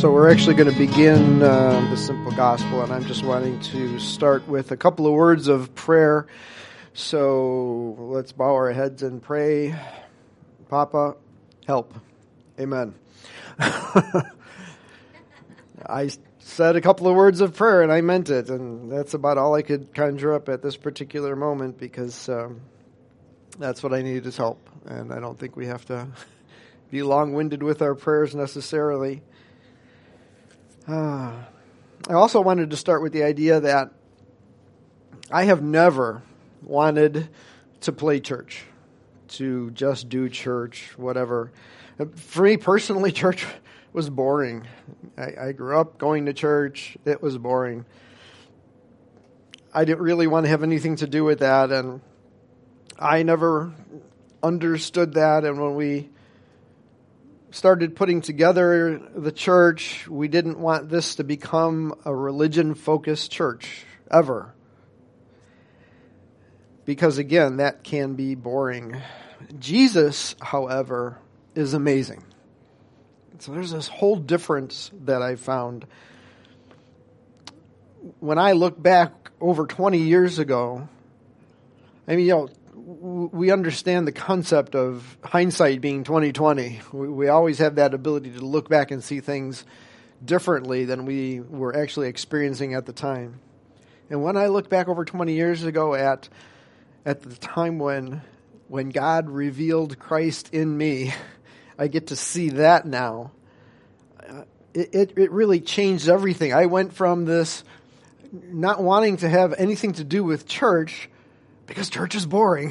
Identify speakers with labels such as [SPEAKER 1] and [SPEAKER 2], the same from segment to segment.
[SPEAKER 1] So we're actually going to begin the simple gospel, and I'm just wanting to start with a couple of words of prayer. So let's bow our heads and pray. Papa, help. Amen. I said a couple of words of prayer, and I meant it, and that's about all I could conjure up at this particular moment, because that's what I needed is help, and I don't think we have to be long-winded with our prayers necessarily. I also wanted to start with the idea that I have never wanted to play church, to just do church, whatever. For me personally, church was boring. I grew up going to church. It was boring. I didn't really want to have anything to do with that, and I never understood that. And when we started putting together the church, we didn't want this to become a religion-focused church, ever. Because again, that can be boring. Jesus, however, is amazing. So there's this whole difference that I found. When I look back over 20 years ago, I mean, we understand the concept of hindsight being 20/20. We always have that ability to look back and see things differently than we were actually experiencing at the time. And when I look back over 20 years ago at the time when God revealed Christ in me, I get to see that now. It really changed everything. I went from this not wanting to have anything to do with church, because church is boring,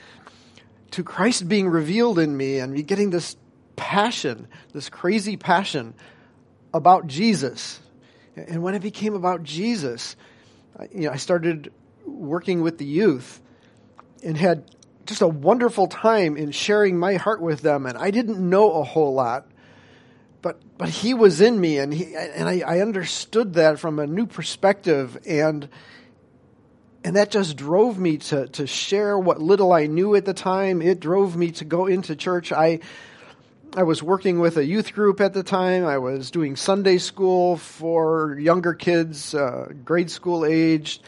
[SPEAKER 1] to Christ being revealed in me and me getting this passion, this crazy passion about Jesus. And when it became about Jesus, I started working with the youth and had just a wonderful time in sharing my heart with them. And I didn't know a whole lot, but he was in me, and I understood that from a new perspective, and that just drove me to share what little I knew at the time. It drove me to go into church. I was working with a youth group at the time. I was doing Sunday school for younger kids, grade school aged.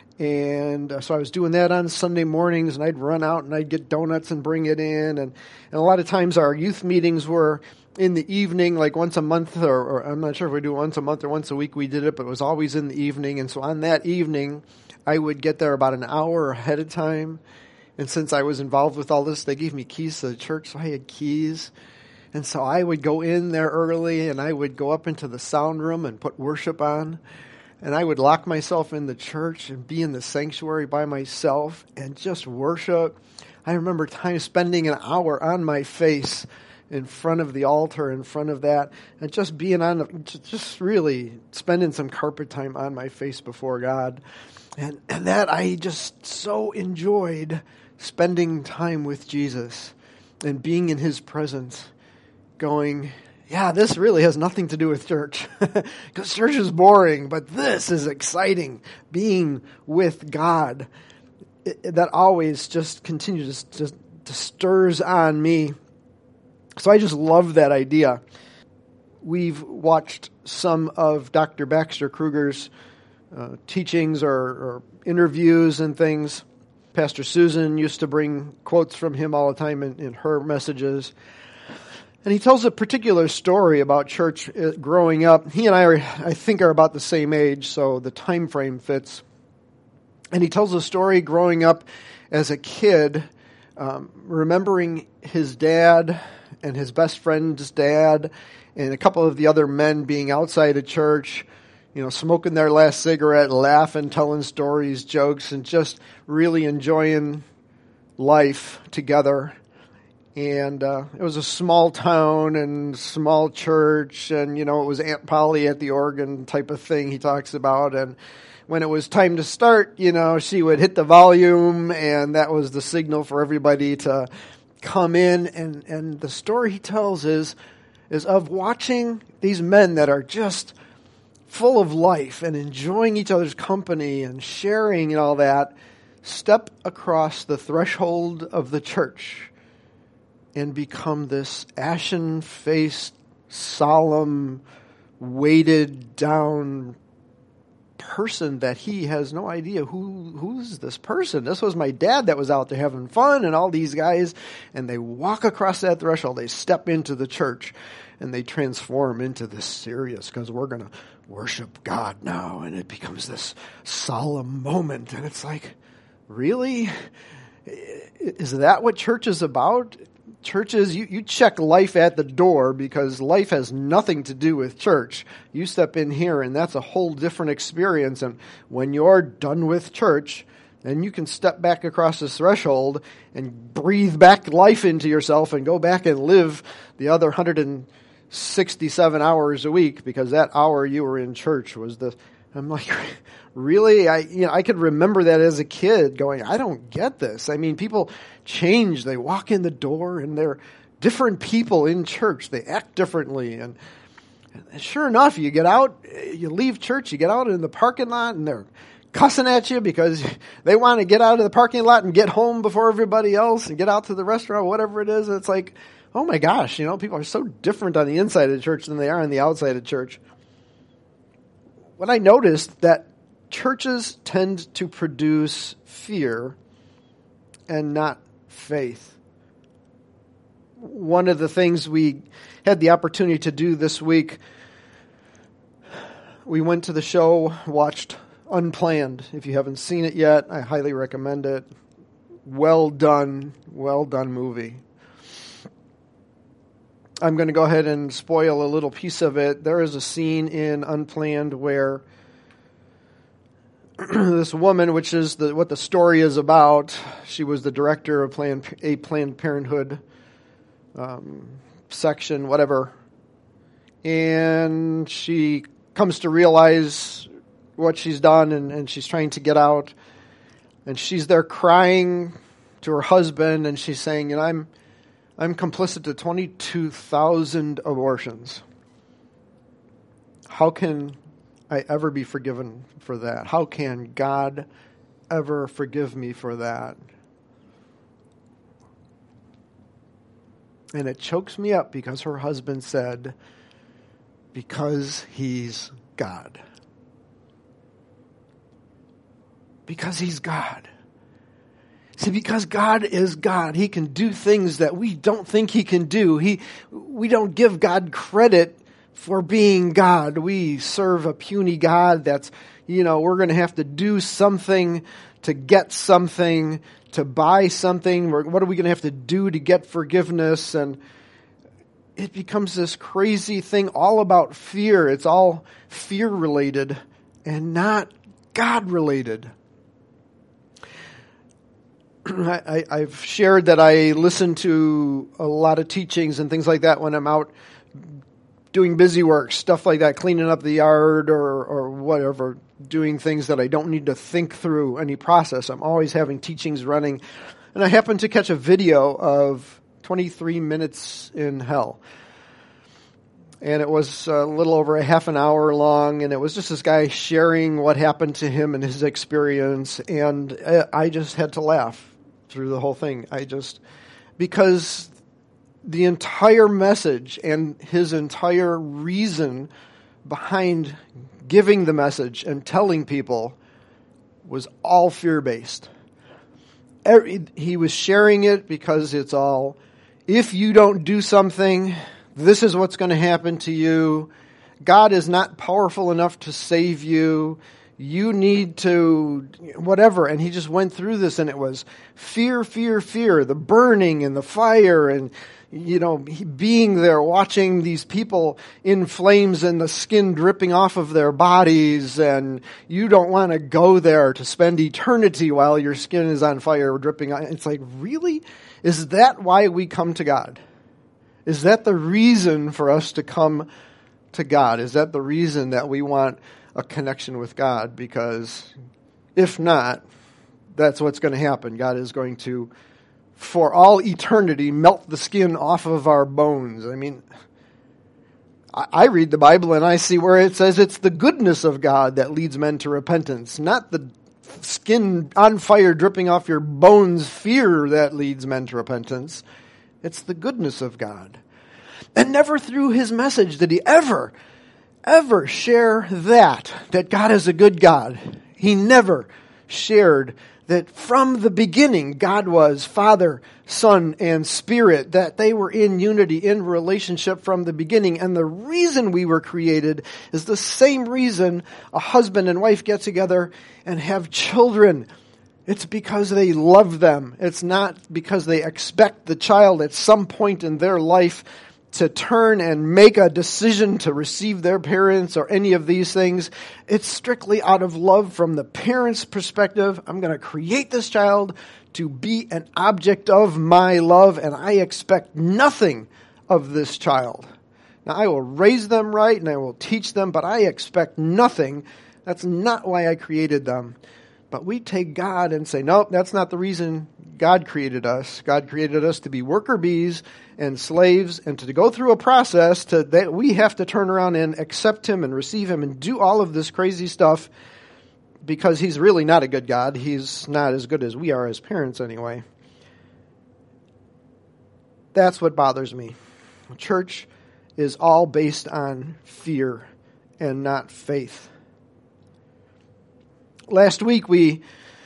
[SPEAKER 1] And so I was doing that on Sunday mornings, and I'd run out and I'd get donuts and bring it in. And a lot of times our youth meetings were in the evening, like once a month, or I'm not sure if we do once a month or once a week we did it, but it was always in the evening. And so on that evening, I would get there about an hour ahead of time. And since I was involved with all this, they gave me keys to the church, so I had keys. And so I would go in there early, and I would go up into the sound room and put worship on. And I would lock myself in the church and be in the sanctuary by myself and just worship. I remember spending an hour on my face in front of the altar, in front of that, and just being just really spending some carpet time on my face before God. And that I just so enjoyed spending time with Jesus and being in his presence, going, yeah, this really has nothing to do with church, because church is boring, but this is exciting. Being with God, that always just continues to stirs on me. So I just love that idea. We've watched some of Dr. Baxter Kruger's teachings or interviews and things. Pastor Susan used to bring quotes from him all the time in her messages. And he tells a particular story about church growing up. He and I think, are about the same age, so the time frame fits. And he tells a story growing up as a kid, remembering his dad and his best friend's dad and a couple of the other men being outside of church, smoking their last cigarette, laughing, telling stories, jokes, and just really enjoying life together. And it was a small town and small church, and, it was Aunt Polly at the organ type of thing he talks about. And when it was time to start, she would hit the volume, and that was the signal for everybody to come in. And the story he tells is of watching these men that are just full of life and enjoying each other's company and sharing and all that, step across the threshold of the church and become this ashen-faced, solemn, weighted down person that he has no idea who's this person. This was my dad that was out there having fun, and all these guys, and they walk across that threshold, they step into the church, and they transform into this serious, because we're going to worship God now, and it becomes this solemn moment, and it's like, really? Is that what church is about? Churches, you check life at the door, because life has nothing to do with church. You step in here, and that's a whole different experience. And when you're done with church, then you can step back across this threshold and breathe back life into yourself and go back and live the other 167 hours a week, because that hour you were in church was the... I'm like, really? I could remember that as a kid going, I don't get this. I mean, people change. They walk in the door and they're different people in church. They act differently. And sure enough, you get out, you leave church, you get out in the parking lot, and they're cussing at you because they want to get out of the parking lot and get home before everybody else and get out to the restaurant, whatever it is. It's like, oh my gosh, people are so different on the inside of church than they are on the outside of church. What I noticed that churches tend to produce fear and not faith. One of the things we had the opportunity to do this week, we went to the show, watched Unplanned. If you haven't seen it yet, I highly recommend it. Well done movie. I'm going to go ahead and spoil a little piece of it. There is a scene in Unplanned where this woman, which is what the story is about, she was the director of Planned Parenthood section, whatever, and she comes to realize what she's done, and she's trying to get out, and she's there crying to her husband, and she's saying, I'm complicit to 22,000 abortions. How can I ever be forgiven for that? How can God ever forgive me for that? And it chokes me up because her husband said, because he's God. Because he's God. See, because God is God, he can do things that we don't think he can do. We don't give God credit for being God. We serve a puny God that's, we're going to have to do something to get something, to buy something. What are we going to have to do to get forgiveness? And it becomes this crazy thing all about fear. It's all fear-related and not God-related. I've shared that I listen to a lot of teachings and things like that when I'm out doing busy work, stuff like that, cleaning up the yard or whatever, doing things that I don't need to think through any process. I'm always having teachings running. And I happened to catch a video of 23 Minutes in Hell. And it was a little over a half an hour long, and it was just this guy sharing what happened to him and his experience, and I just had to laugh through the whole thing. Because the entire message and his entire reason behind giving the message and telling people was all fear-based. He was sharing it because it's all, if you don't do something, this is what's going to happen to you. God is not powerful enough to save you. You need to, whatever. And he just went through this, and it was fear, fear, fear, the burning and the fire, and, being there watching these people in flames and the skin dripping off of their bodies, and you don't want to go there to spend eternity while your skin is on fire dripping. It's like, really? Is that why we come to God? Is that the reason for us to come to God? Is that the reason that we want a connection with God? Because if not, that's what's going to happen. God is going to, for all eternity, melt the skin off of our bones. I mean, I read the Bible and I see where it says it's the goodness of God that leads men to repentance, not the skin on fire dripping off your bones fear that leads men to repentance. It's the goodness of God. And never through his message did he ever ever share that God is a good God. He never shared that from the beginning God was Father, Son, and Spirit, that they were in unity, in relationship from the beginning. And the reason we were created is the same reason a husband and wife get together and have children. It's because they love them. It's not because they expect the child at some point in their life to turn and make a decision to receive their parents or any of these things. It's strictly out of love from the parent's perspective. I'm going to create this child to be an object of my love, and I expect nothing of this child. Now, I will raise them right and I will teach them, but I expect nothing. That's not why I created them. But we take God and say, nope, that's not the reason God created us. God created us to be worker bees and slaves, and to go through a process that we have to turn around and accept Him and receive Him and do all of this crazy stuff because He's really not a good God. He's not as good as we are as parents anyway. That's what bothers me. Church is all based on fear and not faith. Last week we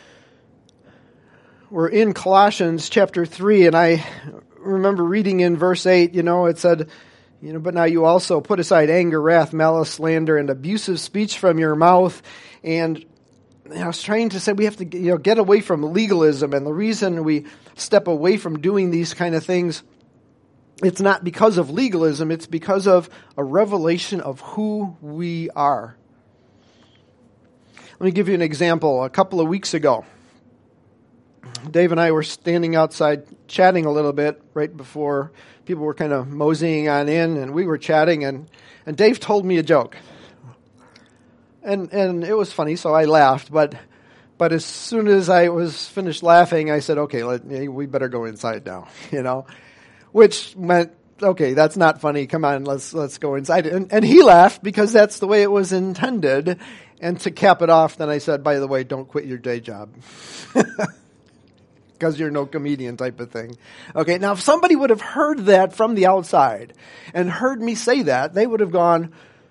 [SPEAKER 1] were in Colossians chapter 3, and I remember reading in verse 8, it said, but now you also put aside anger, wrath, malice, slander, and abusive speech from your mouth. And I was trying to say we have to get away from legalism, and the reason we step away from doing these kind of things, it's not because of legalism, it's because of a revelation of who we are. Let me give you an example. A couple of weeks ago, Dave and I were standing outside chatting a little bit right before people were kind of moseying on in, and we were chatting, and Dave told me a joke. And it was funny, so I laughed, but as soon as I was finished laughing, I said, okay, we better go inside now, which meant, okay, that's not funny, come on, let's go inside. And he laughed because that's the way it was intended. And to cap it off, then I said, by the way, don't quit your day job. Because you're no comedian type of thing. Okay, now if somebody would have heard that from the outside and heard me say that, they would have gone,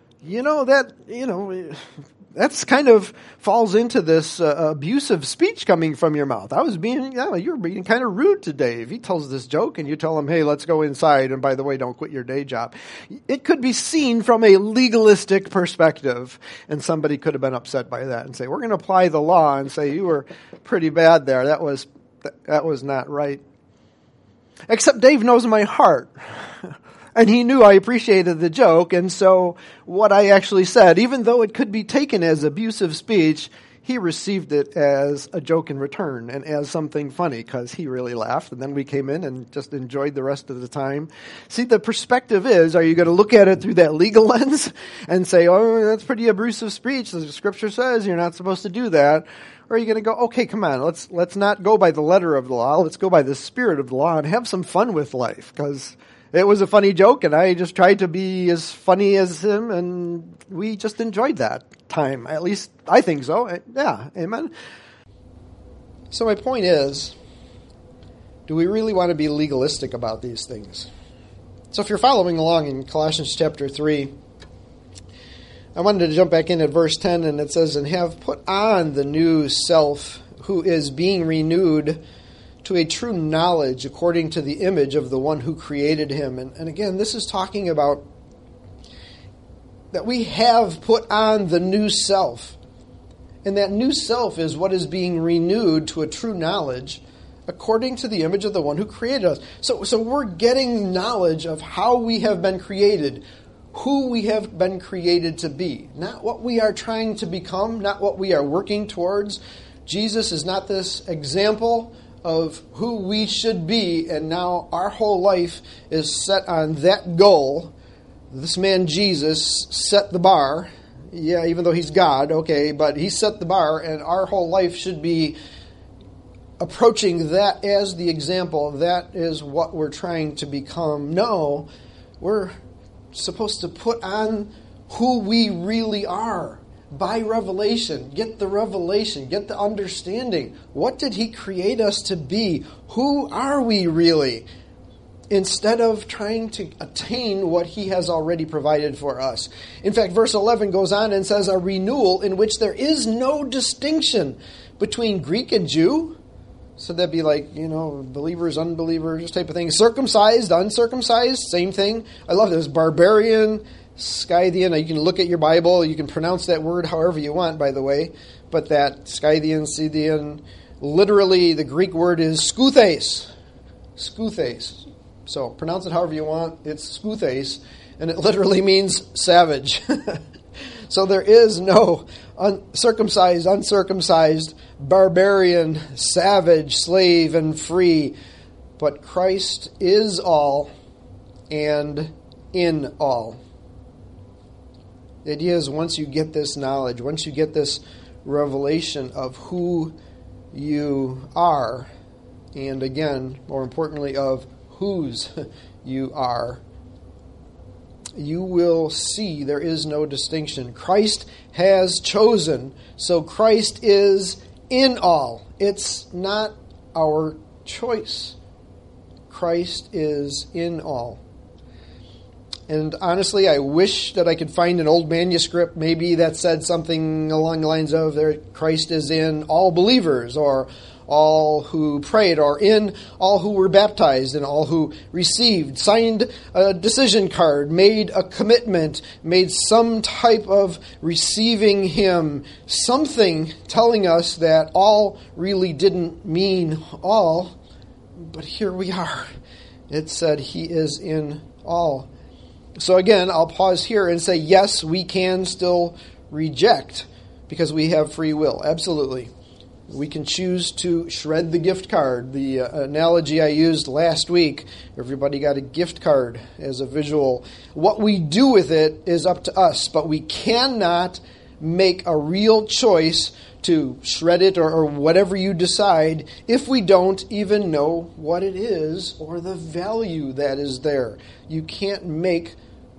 [SPEAKER 1] that's kind of falls into this abusive speech coming from your mouth. You're being kind of rude to Dave. He tells this joke and you tell him, hey, let's go inside. And by the way, don't quit your day job. It could be seen from a legalistic perspective. And somebody could have been upset by that and say, we're going to apply the law and say, you were pretty bad there. That was not right. Except Dave knows my heart. And he knew I appreciated the joke, and so what I actually said, even though it could be taken as abusive speech, he received it as a joke in return and as something funny because he really laughed, and then we came in and just enjoyed the rest of the time. See, the perspective is, are you going to look at it through that legal lens and say, oh, that's pretty abusive speech, the Scripture says you're not supposed to do that? Or are you going to go, okay, come on, let's not go by the letter of the law, let's go by the spirit of the law and have some fun with life, because it was a funny joke, and I just tried to be as funny as him, and we just enjoyed that time. At least, I think so. Yeah, amen. So my point is, do we really want to be legalistic about these things? So if you're following along in Colossians chapter 3, I wanted to jump back in at verse 10, and it says, and have put on the new self, who is being renewed to a true knowledge according to the image of the one who created him. And again, this is talking about that we have put on the new self. And that new self is what is being renewed to a true knowledge according to the image of the one who created us. So we're getting knowledge of how we have been created, who we have been created to be. Not what we are trying to become, not what we are working towards. Jesus is not this example of who we should be, and now our whole life is set on that goal. This man Jesus set the bar. Yeah, even though he's God, okay, but he set the bar, and our whole life should be approaching that as the example. That is what we're trying to become. No, we're supposed to put on who we really are. By revelation, get the understanding. What did he create us to be? Who are we really? instead of trying to attain what he has already provided for us. In fact, verse 11 goes on and says, a renewal in which there is no distinction between Greek and Jew. So that'd be like, believers, unbelievers, type of thing. Circumcised, uncircumcised, same thing. I love this. Barbarian, Scythian. You can look at your Bible. You can pronounce that word however you want, by the way. But that Scythian, Scythian, literally the Greek word is skuthes. Skuthes. So pronounce it however you want. It's skuthes. And it literally means savage. So there is no circumcised, uncircumcised, barbarian, savage, slave, and free. But Christ is all and in all. The idea is once you get this knowledge, once you get this revelation of who you are, and again, more importantly, of whose you are, you will see there is no distinction. Christ has chosen, so Christ is in all. It's not our choice. Christ is in all. And honestly, I wish that I could find an old manuscript maybe that said something along the lines of Christ is in all believers, or all who prayed, or in all who were baptized, and all who received, signed a decision card, made a commitment, made some type of receiving him, something telling us that all really didn't mean all, but here we are. It said he is in all. So again, I'll pause here and say, yes, we can still reject because we have free will. Absolutely. We can choose to shred the gift card. The analogy I used last week, everybody got a gift card as a visual. What we do with it is up to us, but we cannot make a real choice to shred it or whatever you decide if we don't even know what it is or the value that is there. You can't make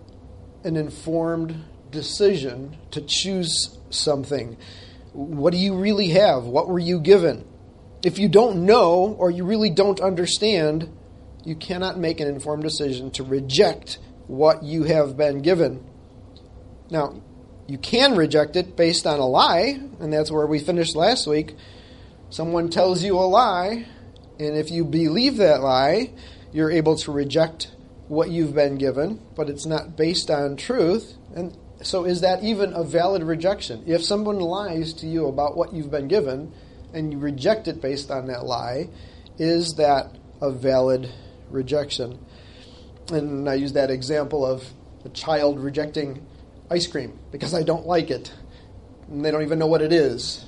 [SPEAKER 1] an informed decision to choose something. What do you really have? What were you given? If you don't know or you really don't understand, you cannot make an informed decision to reject what you have been given. Now, you can reject it based on a lie, and that's where we finished last week. Someone tells you a lie, and if you believe that lie, you're able to reject what you've been given, but it's not based on truth. And so is that even a valid rejection? If someone lies to you about what you've been given, and you reject it based on that lie, is that a valid rejection? And I use that example of a child rejecting ice cream because I don't like it. And they don't even know what it is.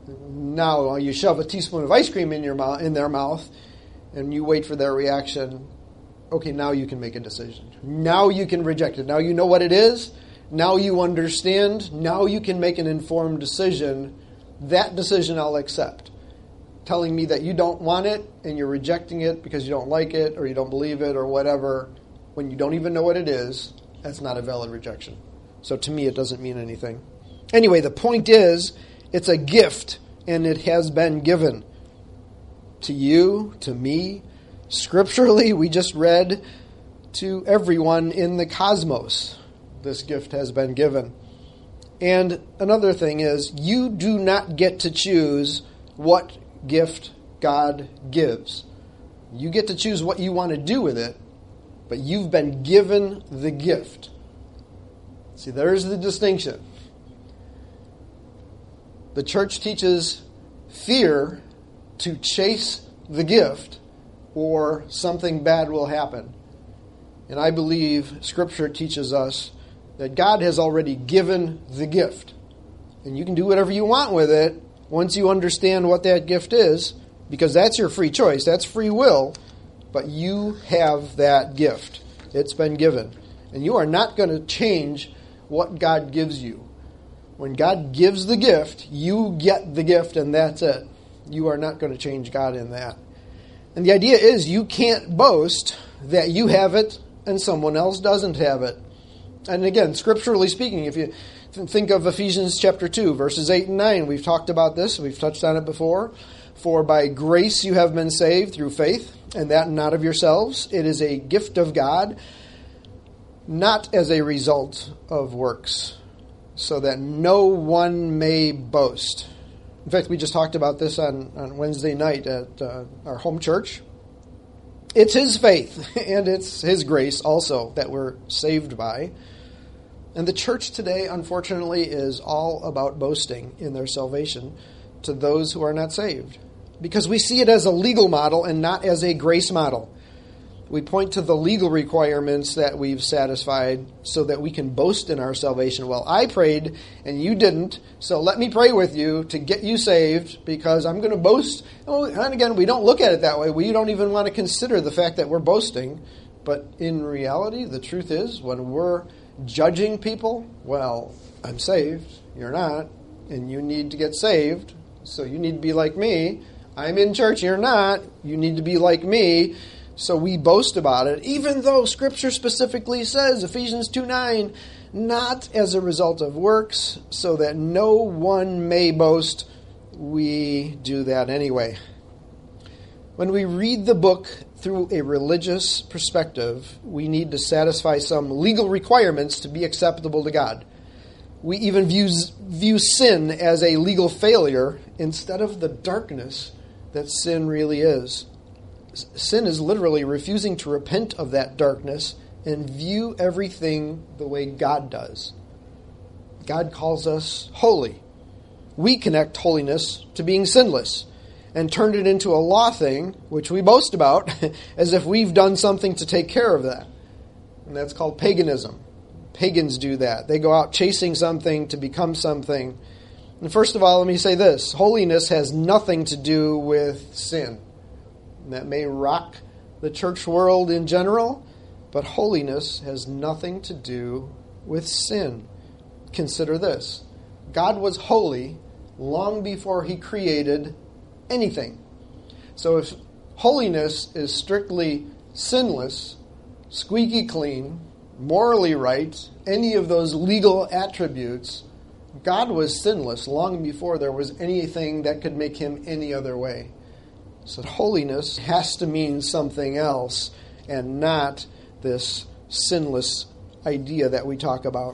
[SPEAKER 1] Now you shove a teaspoon of ice cream in their mouth, and you wait for their reaction. Okay, now you can make a decision. Now you can reject it. Now you know what it is. Now you understand. Now you can make an informed decision. That decision I'll accept. Telling me that you don't want it and you're rejecting it because you don't like it or you don't believe it or whatever, when you don't even know what it is, that's not a valid rejection. So to me, it doesn't mean anything. Anyway, the point is, it's a gift, and it has been given to you, to me. Scripturally, we just read to everyone in the cosmos. This gift has been given. And another thing is, you do not get to choose what gift God gives. You get to choose what you want to do with it, but you've been given the gift. See, there's the distinction. The church teaches fear to chase the gift or something bad will happen. And I believe Scripture teaches us that God has already given the gift. And you can do whatever you want with it once you understand what that gift is, because that's your free choice. That's free will. But you have that gift. It's been given. And you are not going to change what God gives you. When God gives the gift, you get the gift, and that's it. You are not going to change God in that. And the idea is you can't boast that you have it and someone else doesn't have it. And again, scripturally speaking, if you think of Ephesians chapter 2, verses 8 and 9, we've talked about this, we've touched on it before.
[SPEAKER 2] For by grace you have been saved through faith, and that not of yourselves. It is a gift of God, not as a result of works, so that no one may boast. In fact, we just talked about this on Wednesday night at our home church. It's His faith, and it's His grace also that we're saved by. And the church today, unfortunately, is all about boasting in their salvation to those who are not saved, because we see it as a legal model and not as a grace model. We point to the legal requirements that we've satisfied so that we can boast in our salvation. Well, I prayed and you didn't, so let me pray with you to get you saved because I'm going to boast. Oh, and again, we don't look at it that way. We don't even want to consider the fact that we're boasting. But in reality, the truth is when we're judging people, well, I'm saved, you're not, and you need to get saved, so you need to be like me. I'm in church, you're not. You need to be like me. So we boast about it, even though Scripture specifically says, Ephesians 2:9, not as a result of works, so that no one may boast. We do that anyway. When we read the book through a religious perspective, we need to satisfy some legal requirements to be acceptable to God. We even view sin as a legal failure instead of the darkness that sin really is. Sin is literally refusing to repent of that darkness and view everything the way God does. God calls us holy. We connect holiness to being sinless and turned it into a law thing, which we boast about, as if we've done something to take care of that. And that's called paganism. Pagans do that. They go out chasing something to become something. And first of all, let me say this. Holiness has nothing to do with sin. And that may rock the church world in general, but holiness has nothing to do with sin. Consider this. God was holy long before He created anything. So if holiness is strictly sinless, squeaky clean, morally right, any of those legal attributes, God was sinless long before there was anything that could make Him any other way. So holiness has to mean something else and not this sinless idea that we talk about.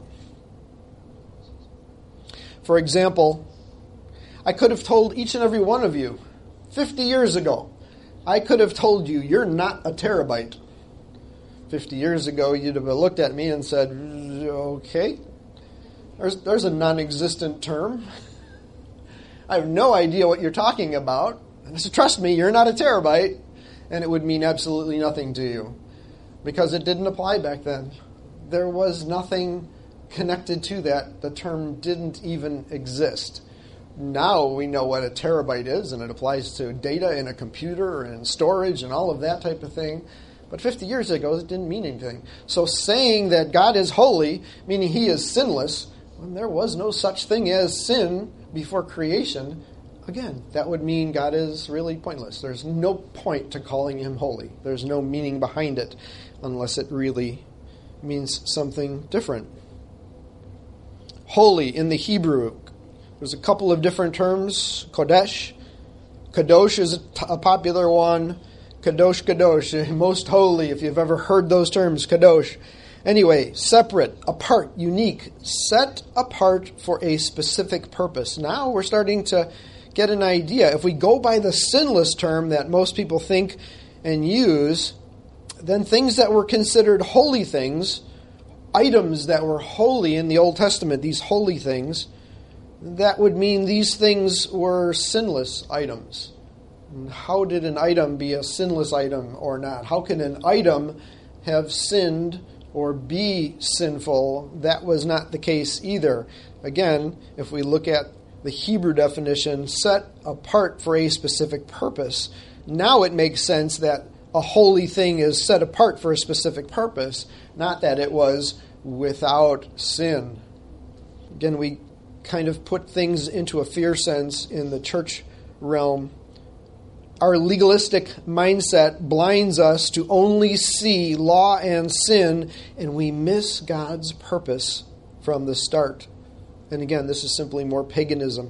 [SPEAKER 2] For example, I could have told each and every one of you 50 years ago, I could have told you you're not a terabyte. 50 years ago, you'd have looked at me and said, okay, there's a non-existent term. I have no idea what you're talking about. So trust me, you're not a terabyte, and it would mean absolutely nothing to you because it didn't apply back then. There was nothing connected to that. The term didn't even exist. Now we know what a terabyte is, and it applies to data in a computer and storage and all of that type of thing. But 50 years ago, it didn't mean anything. So saying that God is holy, meaning He is sinless, when there was no such thing as sin before creation, again, that would mean God is really pointless. There's no point to calling Him holy. There's no meaning behind it unless it really means something different. Holy in the Hebrew, there's a couple of different terms. Kodesh. Kadosh is a popular one. Kadosh, Kadosh, most holy, if you've ever heard those terms, Kadosh. Anyway, separate, apart, unique, set apart for a specific purpose. Now we're starting to get an idea. If we go by the sinless term that most people think and use, then things that were considered holy things, items that were holy in the Old Testament, these holy things, that would mean these things were sinless items. How did an item be a sinless item or not? How can an item have sinned or be sinful? That was not the case either. Again, if we look at the Hebrew definition, set apart for a specific purpose, now it makes sense that a holy thing is set apart for a specific purpose, not that it was without sin. Again, we kind of put things into a fear sense in the church realm. Our legalistic mindset blinds us to only see law and sin, and we miss God's purpose from the start. And again, this is simply more paganism.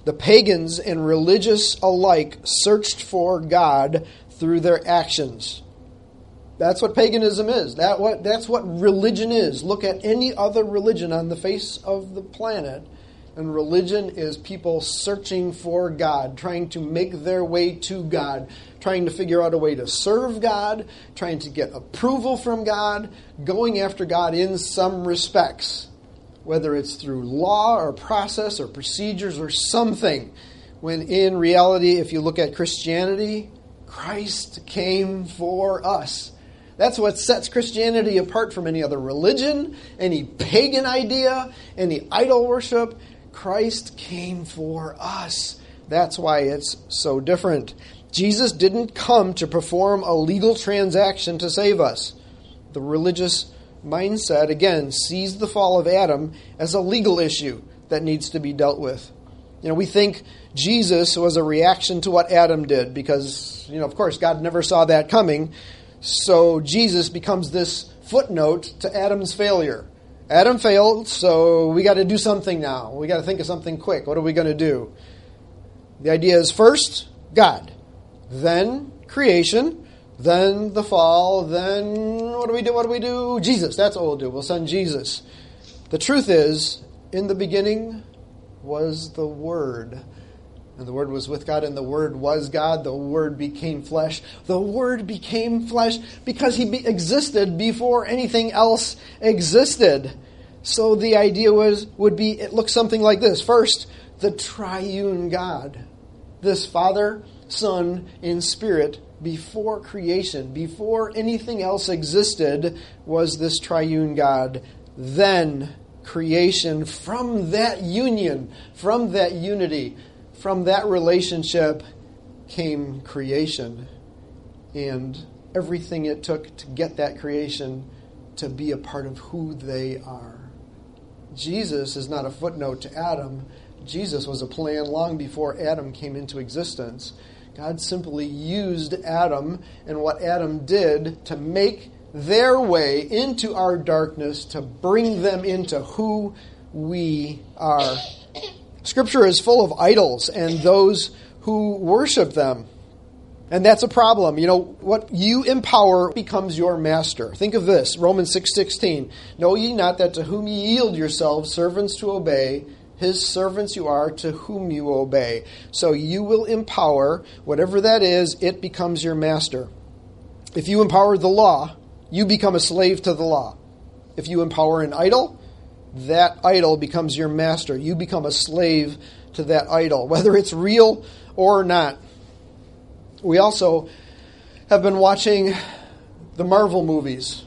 [SPEAKER 2] The pagans and religious alike searched for God through their actions. That's what paganism is. That's what religion is. Look at any other religion on the face of the planet, and religion is people searching for God, trying to make their way to God, trying to figure out a way to serve God, trying to get approval from God, going after God in some respects, whether it's through law or process or procedures or something, when in reality, if you look at Christianity, Christ came for us. That's what sets Christianity apart from any other religion, any pagan idea, any idol worship. Christ came for us. That's why it's so different. Jesus didn't come to perform a legal transaction to save us. The religious mindset, again, sees the fall of Adam as a legal issue that needs to be dealt with. We think Jesus was a reaction to what Adam did because, of course, God never saw that coming. So Jesus becomes this footnote to Adam's failure. Adam failed, so we got to do something now. We got to think of something quick. What are we going to do? The idea is first, God. Then creation. Then the fall. Then what do we do? Jesus. That's what we'll do. We'll send Jesus. The truth is, in the beginning was the Word. And the Word was with God, and the Word was God. The Word became flesh. The Word became flesh because He existed before anything else existed. So the idea would be, it looks something like this. First, the triune God. This Father, Son, and Spirit, before creation, before anything else existed, was this triune God. Then creation, from that union, from that unity, from that relationship came creation and everything it took to get that creation to be a part of who they are. Jesus is not a footnote to Adam. Jesus was a plan long before Adam came into existence. God simply used Adam and what Adam did to make their way into our darkness, to bring them into who we are. Scripture is full of idols and those who worship them. And that's a problem. What you empower becomes your master. Think of this, Romans 6:16. Know ye not that to whom ye yield yourselves servants to obey, his servants you are to whom you obey. So you will empower, whatever that is, it becomes your master. If you empower the law, you become a slave to the law. If you empower an idol, that idol becomes your master. You become a slave to that idol, whether it's real or not. We also have been watching the Marvel movies.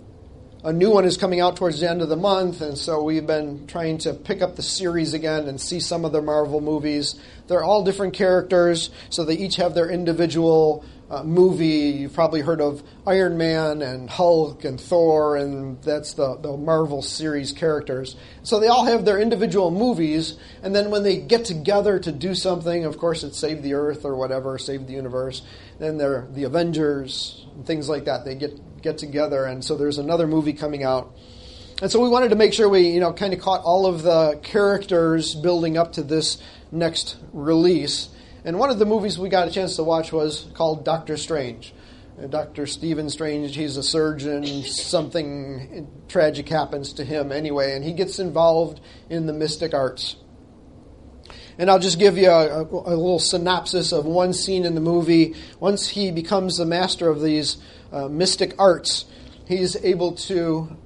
[SPEAKER 2] A new one is coming out towards the end of the month, and so we've been trying to pick up the series again and see some of the Marvel movies. They're all different characters, so they each have their individual movie. You've probably heard of Iron Man and Hulk and Thor, and that's the Marvel series characters. So they all have their individual movies, and then when they get together to do something, of course it's save the earth or whatever, save the universe, then they're the Avengers and things like that. They get together, and so there's another movie coming out. And so we wanted to make sure we, kind of caught all of the characters building up to this next release. And one of the movies we got a chance to watch was called Doctor Strange. Dr. Stephen Strange, he's a surgeon. Something tragic happens to him anyway, and he gets involved in the mystic arts. And I'll just give you a little synopsis of one scene in the movie. Once he becomes the master of these mystic arts, he's able to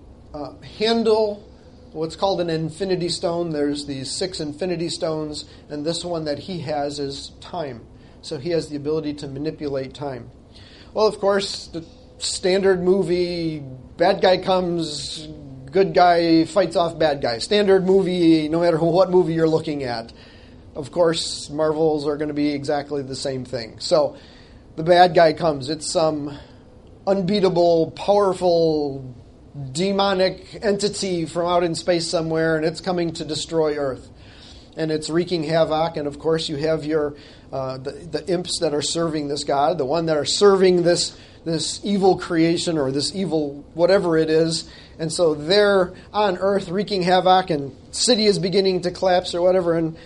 [SPEAKER 2] handle what's called an infinity stone. There's these 6 infinity stones, and this one that he has is time. So he has the ability to manipulate time. Well, of course, the standard movie, bad guy comes, good guy fights off bad guy. Standard movie, no matter what movie you're looking at. Of course, Marvels are going to be exactly the same thing. So the bad guy comes. It's some unbeatable, powerful, demonic entity from out in space somewhere, and it's coming to destroy Earth. And it's wreaking havoc, and of course you have your the imps that are serving this god, the one that are serving this evil creation or this evil whatever it is. And so they're on Earth wreaking havoc, and city is beginning to collapse or whatever. And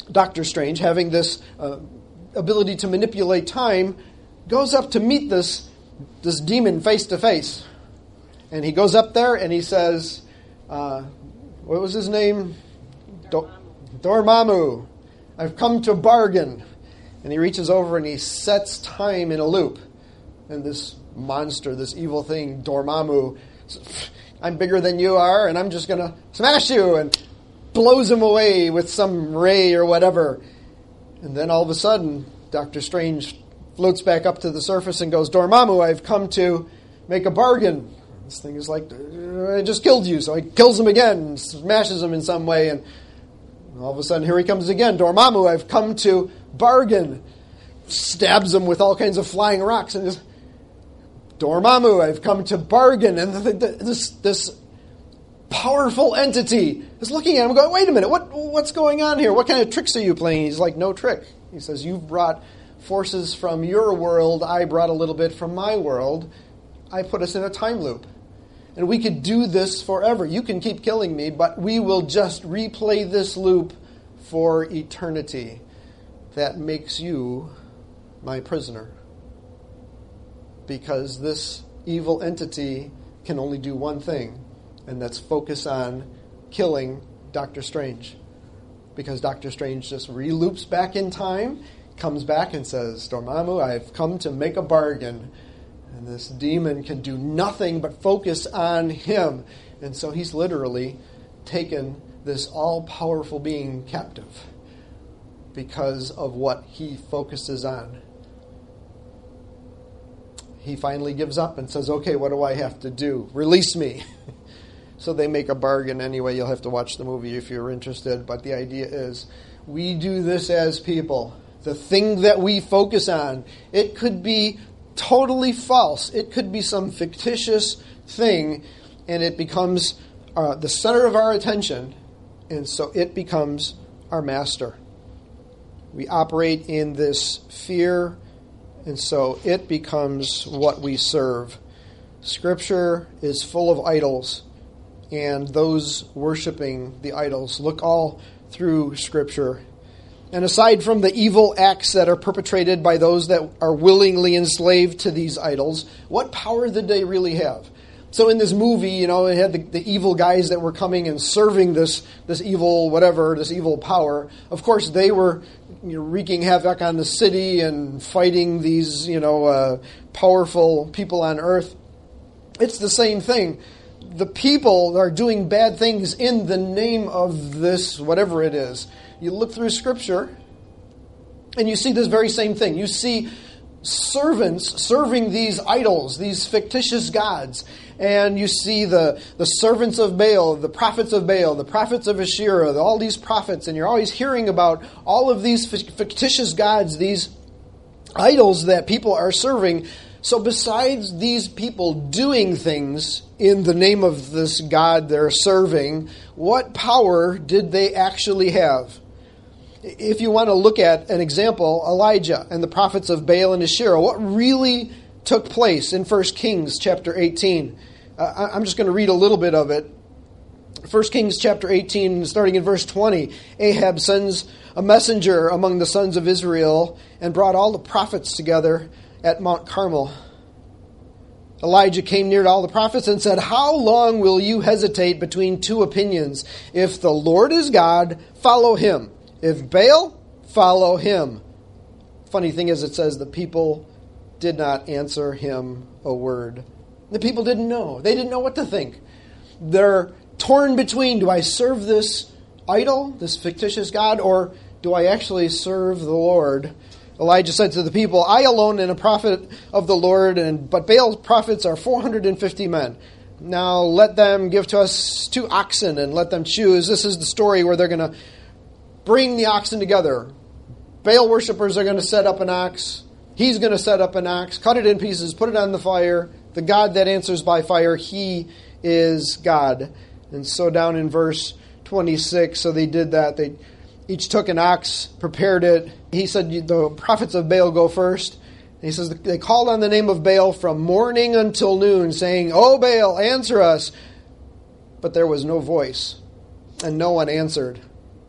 [SPEAKER 2] Doctor Strange, having this ability to manipulate time, goes up to meet this demon face to face. And he goes up there and he says, what was his name? Dormammu. I've come to bargain. And he reaches over and he sets time in a loop. And this monster, this evil thing, Dormammu, I'm bigger than you are, and I'm just going to smash you, and blows him away with some ray or whatever. And then all of a sudden, Doctor Strange floats back up to the surface and goes, Dormammu, I've come to make a bargain. This thing is like, I just killed you. So he kills him again, and smashes him in some way, and all of a sudden, here he comes again. Dormammu, I've come to bargain. Stabs him with all kinds of flying rocks, and just, Dormammu, I've come to bargain. And this powerful entity is looking at him going, wait a minute, what's going on here? What kind of tricks are you playing? He's like, no trick. He says, you've brought forces from your world. I brought a little bit from my world. I put us in a time loop. And we could do this forever. You can keep killing me, but we will just replay this loop for eternity. That makes you my prisoner. Because this evil entity can only do one thing, and that's focus on killing Doctor Strange. Because Doctor Strange just re-loops back in time, comes back and says, Dormammu, I've come to make a bargain. And this demon can do nothing but focus on him. And so he's literally taken this all-powerful being captive because of what he focuses on. He finally gives up and says, okay, what do I have to do? Release me. So they make a bargain anyway. You'll have to watch the movie if you're interested. But the idea is, we do this as people. The thing that we focus on, it could be totally false. It could be some fictitious thing, and it becomes the center of our attention, and so it becomes our master. We operate in this fear, and so it becomes what we serve. Scripture is full of idols, and those worshiping the idols look all through Scripture. And aside from the evil acts that are perpetrated by those that are willingly enslaved to these idols, what power did they really have? So in this movie, it had the evil guys that were coming and serving this evil whatever, this evil power. Of course, they were wreaking havoc on the city and fighting these powerful people on earth. It's the same thing. The people are doing bad things in the name of this whatever it is. You look through Scripture, and you see this very same thing. You see servants serving these idols, these fictitious gods. And you see the servants of Baal, the prophets of Baal, the prophets of Asherah, all these prophets, and you're always hearing about all of these fictitious gods, these idols that people are serving. So besides these people doing things in the name of this God they're serving, what power did they actually have? If you want to look at an example, Elijah and the prophets of Baal and Asherah, what really took place in 1 Kings chapter 18? I'm just going to read a little bit of it. 1 Kings chapter 18, starting in verse 20. Ahab sends a messenger among the sons of Israel and brought all the prophets together at Mount Carmel. Elijah came near to all the prophets and said, how long will you hesitate between two opinions? If the Lord is God, follow him. If Baal, follow him. Funny thing is, it says the people did not answer him a word. The people didn't know. They didn't know what to think. They're torn between, do I serve this idol, this fictitious God, or do I actually serve the Lord? Elijah said to the people, I alone am a prophet of the Lord, but Baal's prophets are 450 men. Now let them give to us 2 oxen and let them choose. This is the story where they're going to bring the oxen together. Baal worshippers are going to set up an ox. He's going to set up an ox, cut it in pieces, put it on the fire. The God that answers by fire, he is God. And so down in verse 26, so they did that. They each took an ox, prepared it. He said, the prophets of Baal go first. And he says, they called on the name of Baal from morning until noon, saying, O Baal, answer us. But there was no voice, and no one answered.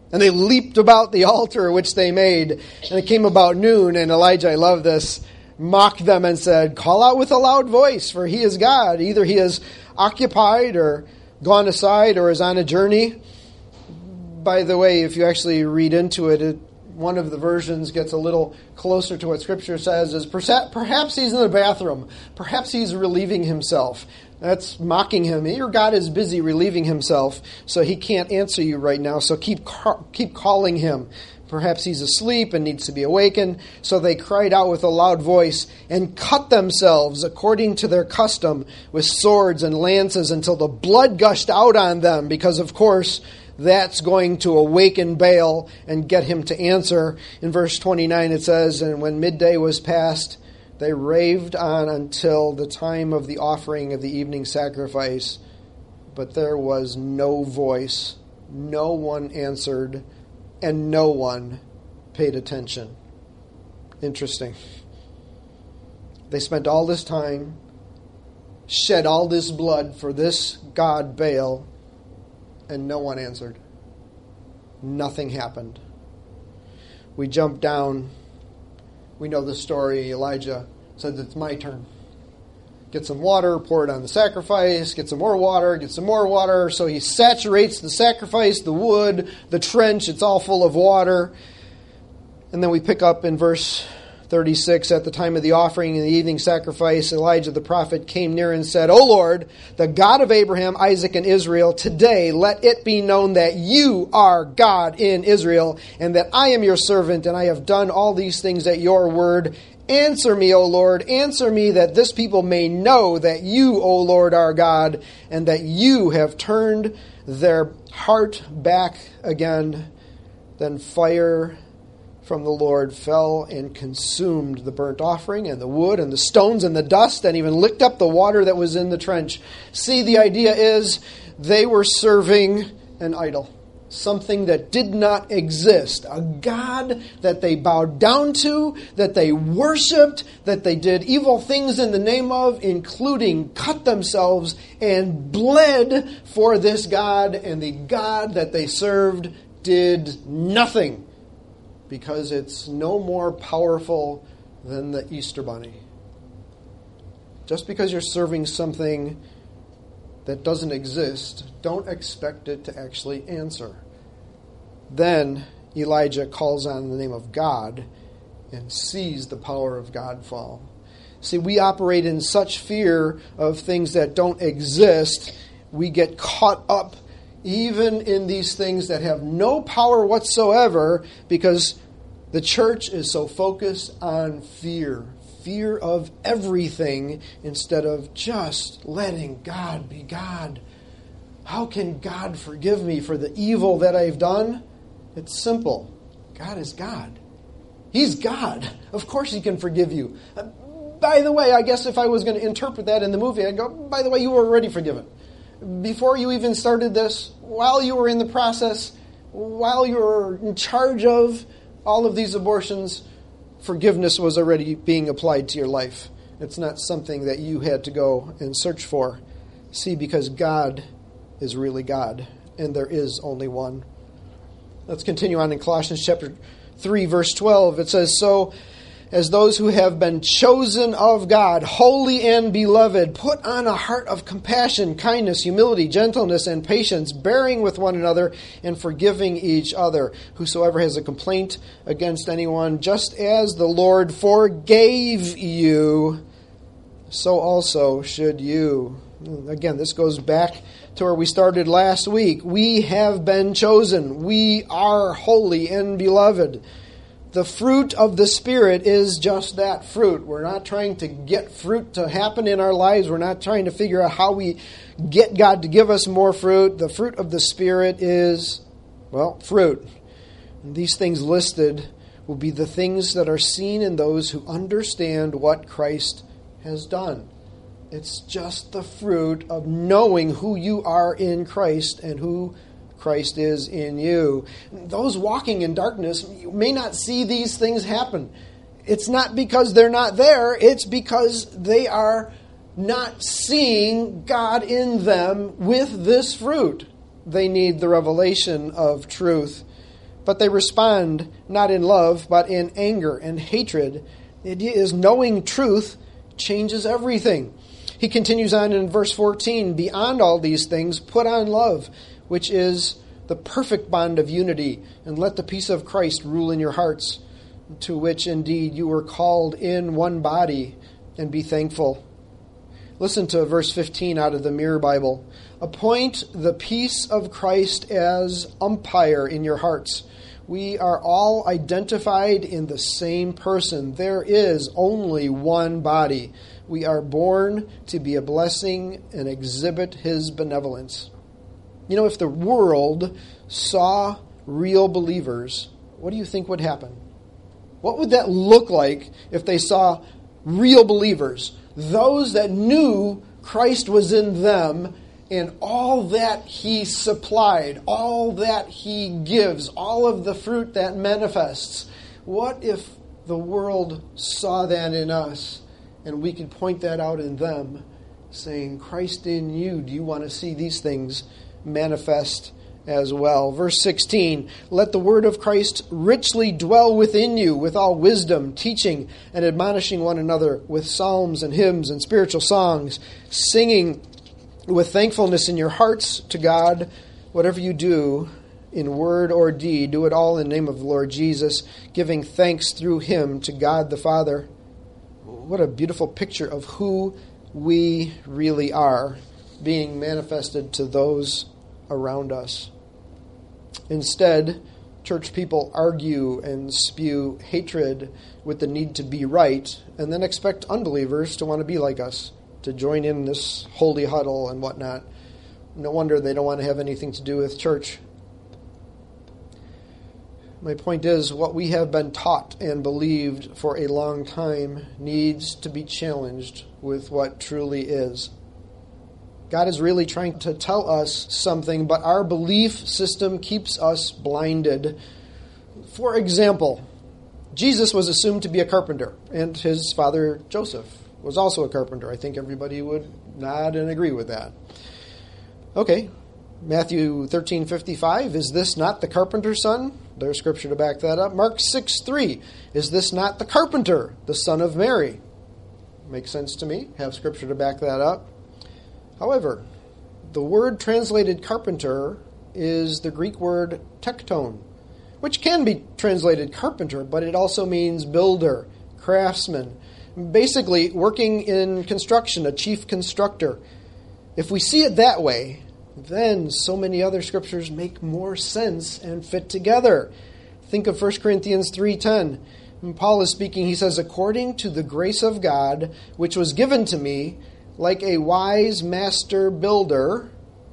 [SPEAKER 2] And they leaped about the altar which they made. And it came about noon, and Elijah, I love this, mocked them and said, call out with a loud voice, for he is God. Either he is occupied or gone aside or is on a journey. By the way, if you actually read into it, one of the versions gets a little closer to what Scripture says, is perhaps he's in the bathroom. Perhaps he's relieving himself. That's mocking him. Your God is busy relieving himself, so he can't answer you right now, so keep calling him. Perhaps he's asleep and needs to be awakened. So they cried out with a loud voice and cut themselves according to their custom with swords and lances until the blood gushed out on them, because, of course, that's going to awaken Baal and get him to answer. In verse 29 it says, and when midday was past, they raved on until the time of the offering of the evening sacrifice. But there was no voice, no one answered, and no one paid attention. Interesting. They spent all this time, shed all this blood for this god Baal, and no one answered. Nothing happened. We jump down. We know the story. Elijah says, it's my turn. Get some water, pour it on the sacrifice, get some more water, get some more water. So he saturates the sacrifice, the wood, the trench. It's all full of water. And then we pick up in verse 36, at the time of the offering and the evening sacrifice, Elijah the prophet came near and said, O Lord, the God of Abraham, Isaac, and Israel, today let it be known that you are God in Israel, and that I am your servant, and I have done all these things at your word. Answer me, O Lord, answer me, that this people may know that you, O Lord, are God, and that you have turned their heart back again. Then fire from the Lord fell and consumed the burnt offering and the wood and the stones and the dust, and even licked up the water that was in the trench. See, the idea is they were serving an idol, something that did not exist, a god that they bowed down to, that they worshipped, that they did evil things in the name of, including cut themselves and bled for this god, and the god that they served did nothing, because it's no more powerful than the Easter Bunny. Just because you're serving something that doesn't exist, don't expect it to actually answer. Then Elijah calls on the name of God and sees the power of God fall. See, we operate in such fear of things that don't exist, we get caught up even in these things that have no power whatsoever, because the church is so focused on fear of everything, instead of just letting God be God. How can God forgive me for the evil that I've done? It's simple. God is God. He's God. Of course He can forgive you. By the way, I guess if I was going to interpret that in the movie, I'd go, by the way, you were already forgiven. Before you even started this, while you were in the process, while you were in charge of all of these abortions, forgiveness was already being applied to your life. It's not something that you had to go and search for. See, because God is really God, and there is only one. Let's continue on in Colossians chapter 3, verse 12. It says, so as those who have been chosen of God, holy and beloved, put on a heart of compassion, kindness, humility, gentleness, and patience, bearing with one another and forgiving each other. Whosoever has a complaint against anyone, just as the Lord forgave you, so also should you. Again, this goes back to where we started last week. We have been chosen. We are holy and beloved. The fruit of the Spirit is just that, fruit. We're not trying to get fruit to happen in our lives. We're not trying to figure out how we get God to give us more fruit. The fruit of the Spirit is, well, fruit. And these things listed will be the things that are seen in those who understand what Christ has done. It's just the fruit of knowing who you are in Christ and who Christ is in you. Those walking in darkness may not see these things happen. It's not because they're not there. It's because they are not seeing God in them with this fruit. They need the revelation of truth. but they respond not in love, but in anger and hatred. The idea is knowing truth changes everything. He continues on in verse 14, beyond all these things, put on love, which is the perfect bond of unity, and let the peace of Christ rule in your hearts, to which indeed you were called in one body, and be thankful. Listen to verse 15 out of the Mirror Bible. Appoint the peace of Christ as umpire in your hearts. We are all identified in the same person. There is only one body. We are born to be a blessing and exhibit His benevolence. You know, if the world saw real believers, what do you think would happen? What would that look like if they saw real believers? Those that knew Christ was in them and all that He supplied, all that He gives, all of the fruit that manifests. What if the world saw that in us and we could point that out in them, saying, Christ in you, do you want to see these things manifest as well? Verse 16, let the word of Christ richly dwell within you with all wisdom, teaching and admonishing one another with psalms and hymns and spiritual songs, singing with thankfulness in your hearts to God. Whatever you do in word or deed, do it all in the name of the Lord Jesus, giving thanks through Him to God the Father. What a beautiful picture of who we really are being manifested to those around us. Instead, church people argue and spew hatred with the need to be right, and then expect unbelievers to want to be like us, to join in this holy huddle and whatnot. No wonder they don't want to have anything to do with church. My point is, what we have been taught and believed for a long time needs to be challenged with what truly is. God is really trying to tell us something, but our belief system keeps us blinded. For example, Jesus was assumed to be a carpenter, and his father Joseph was also a carpenter. I think everybody would nod and agree with that. Okay, Matthew 13:55, is this not the carpenter's son? There's scripture to back that up. Mark 6:3, is this not the carpenter, the son of Mary? Makes sense to me. Have scripture to back that up. However, the word translated carpenter is the Greek word tekton, which can be translated carpenter, but it also means builder, craftsman. Basically, working in construction, a chief constructor. If we see it that way, then so many other scriptures make more sense and fit together. Think of 1 Corinthians 3:10. When Paul is speaking, he says, according to the grace of God, which was given to me, like a wise master builder,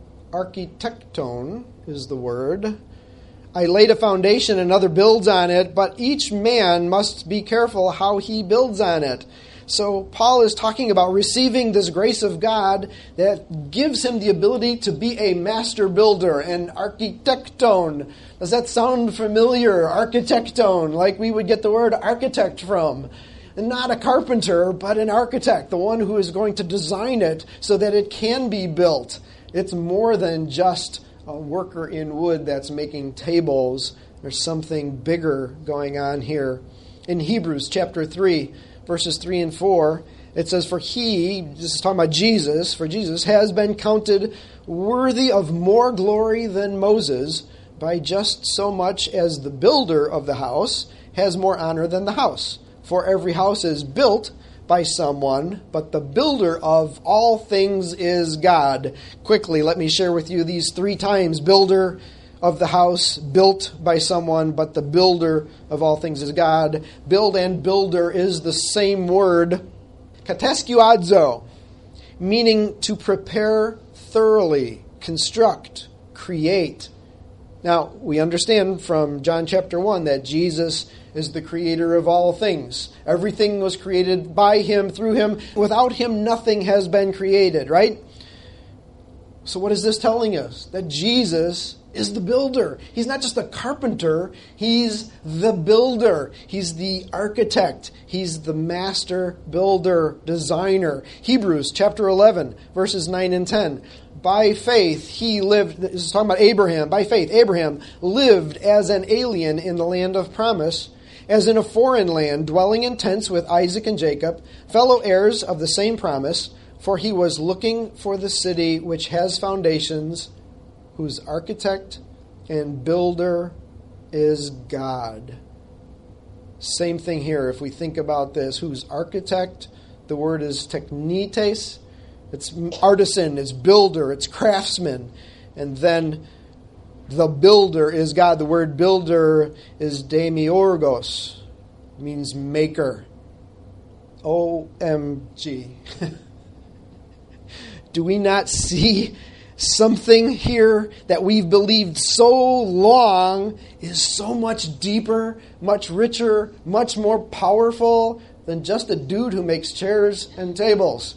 [SPEAKER 2] architecton is the word, I laid a foundation, another builds on it, but each man must be careful how he builds on it. So Paul is talking about receiving this grace of God that gives him the ability to be a master builder, an architecton. Does that sound familiar? Architecton, like we would get the word architect from. And not a carpenter, but an architect, the one who is going to design it so that it can be built. It's more than just a worker in wood that's making tables. There's something bigger going on here. In Hebrews chapter 3, verses 3 and 4, it says, for he, this is talking about Jesus, for Jesus has been counted worthy of more glory than Moses by just so much as the builder of the house has more honor than the house. For every house is built by someone, but the builder of all things is God. Quickly, let me share with you these 3 times. Builder of the house, built by someone, but the builder of all things is God. Build and builder is the same word, kateskuadzo, meaning to prepare thoroughly, construct, create. Now, we understand from John chapter 1 that Jesus is the creator of all things. Everything was created by Him, through Him. Without Him, nothing has been created, right? So what is this telling us? That Jesus is the builder. He's not just a carpenter. He's the builder. He's the architect. He's the master builder, designer. Hebrews chapter 11, verses 9 and 10. By faith, he lived, this is talking about Abraham. By faith, Abraham lived as an alien in the land of promise, as in a foreign land, dwelling in tents with Isaac and Jacob, fellow heirs of the same promise, for he was looking for the city which has foundations, whose architect and builder is God. Same thing here. If we think about this, whose architect, the word is technites. It's artisan, it's builder, it's craftsman. And then the builder is God. The word builder is demiurgos. It means maker. OMG. Do we not see something here that we've believed so long is so much deeper, much richer, much more powerful than just a dude who makes chairs and tables?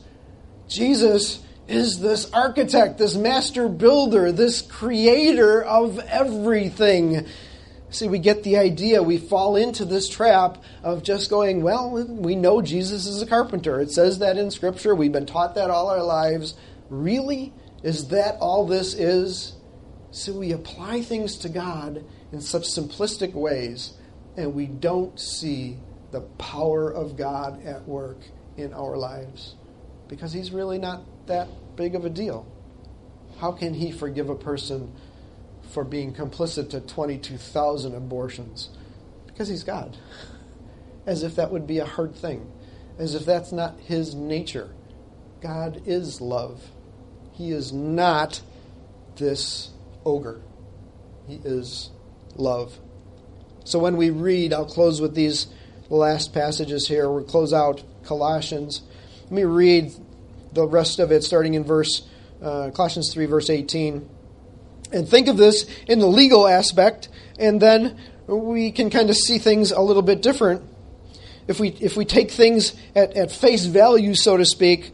[SPEAKER 2] Jesus is this architect, this master builder, this creator of everything. See, we get the idea. We fall into this trap of just going, well, we know Jesus is a carpenter. It says that in Scripture. We've been taught that all our lives. Really? Is that all this is? So we apply things to God in such simplistic ways, and we don't see the power of God at work in our lives. Because he's really not that big of a deal. How can he forgive a person for being complicit to 22,000 abortions? Because he's God. As if that would be a hard thing. As if that's not his nature. God is love. He is not this ogre. He is love. So when we read, I'll close with these last passages here. We'll close out Colossians. Let me read the rest of it starting in Colossians 3, verse 18. And think of this in the legal aspect, and then we can kind of see things a little bit different. If we take things at face value, so to speak,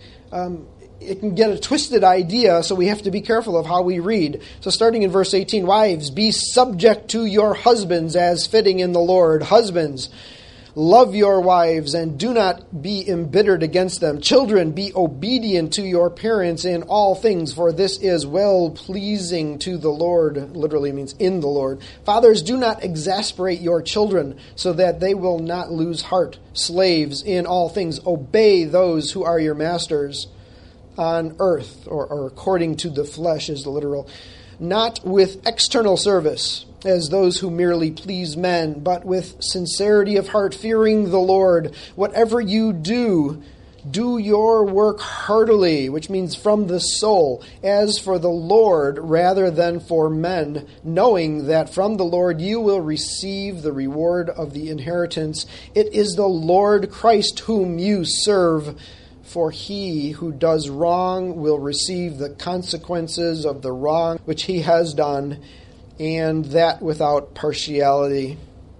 [SPEAKER 2] it can get a twisted idea, so we have to be careful of how we read. So starting in verse 18, wives, be subject to your husbands as fitting in the Lord. Husbands, love your wives and do not be embittered against them. Children, be obedient to your parents in all things, for this is well-pleasing to the Lord. Literally means in the Lord. Fathers, do not exasperate your children so that they will not lose heart. Slaves, in all things, obey those who are your masters on earth, or according to the flesh is the literal, not with external service, as those who merely please men, but with sincerity of heart, fearing the Lord. Whatever you do, do your work heartily, which means from the soul, as for the Lord rather than for men, knowing that from the Lord you will receive the reward of the inheritance. It is the Lord Christ whom you serve. For he who does wrong will receive the consequences of the wrong which he has done, and that without partiality.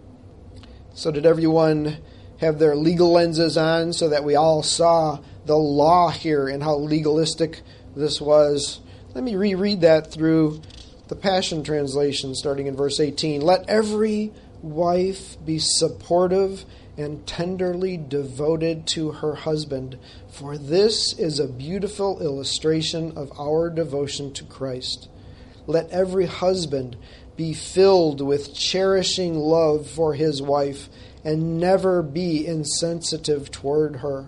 [SPEAKER 2] So did everyone have their legal lenses on so that we all saw the law here and how legalistic this was? Let me reread that through the Passion Translation, starting in verse 18. Let every wife be supportive and tenderly devoted to her husband, for this is a beautiful illustration of our devotion to Christ. Let every husband be filled with cherishing love for his wife and never be insensitive toward her.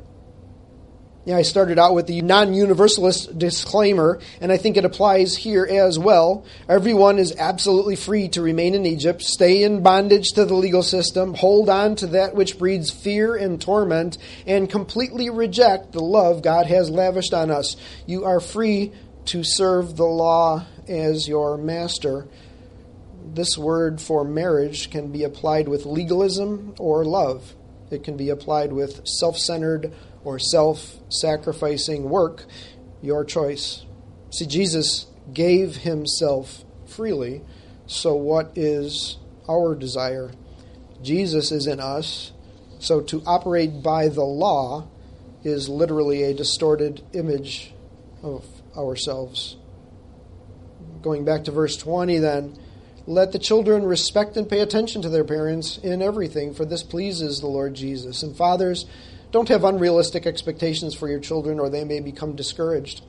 [SPEAKER 2] I started out with the non-universalist disclaimer, and I think it applies here as well. Everyone is absolutely free to remain in Egypt, stay in bondage to the legal system, hold on to that which breeds fear and torment, and completely reject the love God has lavished on us. You are free to serve the law as your master. This word for marriage can be applied with legalism or love. It can be applied with self-centered or self-sacrificing work, your choice. See, Jesus gave himself freely, so what is our desire? Jesus is in us, so to operate by the law is literally a distorted image of ourselves. Going back to verse 20 then, let the children respect and pay attention to their parents in everything, for this pleases the Lord Jesus. And fathers, don't have unrealistic expectations for your children, or they may become discouraged.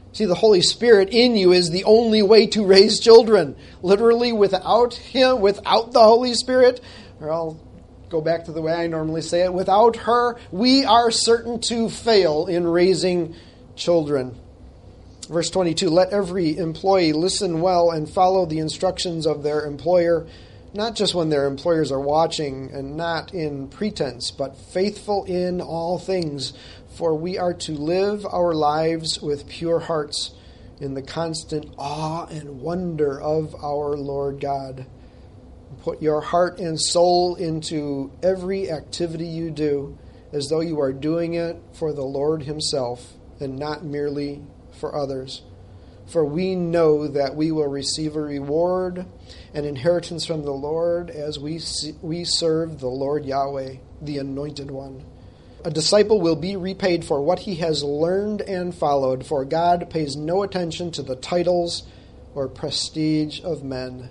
[SPEAKER 2] See, the Holy Spirit in you is the only way to raise children. Literally, without Him, without the Holy Spirit, or I'll go back to the way I normally say it, without her, we are certain to fail in raising children. Verse 22, let every employee listen well and follow the instructions of their employer, not just when their employers are watching and not in pretense, but faithful in all things. For we are to live our lives with pure hearts in the constant awe and wonder of our Lord God. Put your heart and soul into every activity you do, as though you are doing it for the Lord Himself and not merely for others. For we know that we will receive a reward, an inheritance from the Lord, as we serve the Lord Yahweh, the Anointed One. A disciple will be repaid for what he has learned and followed, for God pays no attention to the titles or prestige of men.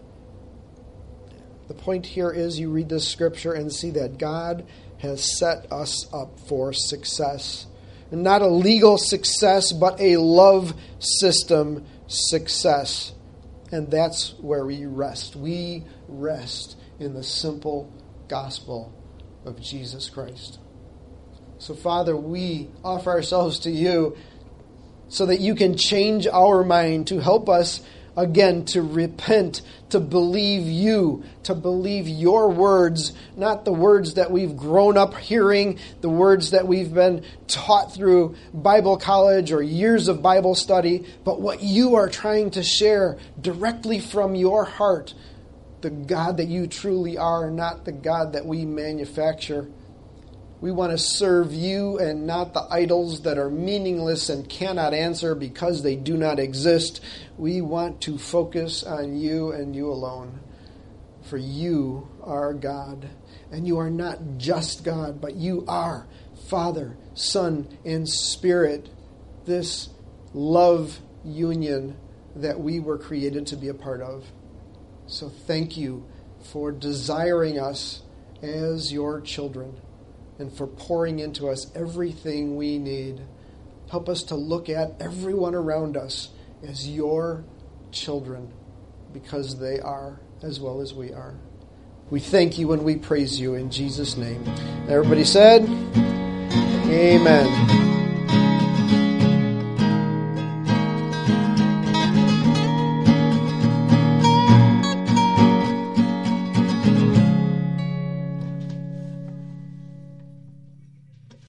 [SPEAKER 2] The point here is you read this scripture and see that God has set us up for success. And not a legal success, but a love system success. And that's where we rest. We rest in the simple gospel of Jesus Christ. So, Father, we offer ourselves to you so that you can change our mind to help us, again, to repent, to believe you, to believe your words, not the words that we've grown up hearing, the words that we've been taught through Bible college or years of Bible study, but what you are trying to share directly from your heart, the God that you truly are, not the God that we manufacture. We want to serve you and not the idols that are meaningless and cannot answer because they do not exist. We want to focus on you and you alone. For you are God. And you are not just God, but you are Father, Son, and Spirit. This love union that we were created to be a part of. So thank you for desiring us as your children, and for pouring into us everything we need. Help us to look at everyone around us as your children, because they are as well as we are. We thank you and we praise you in Jesus' name. Everybody said, Amen.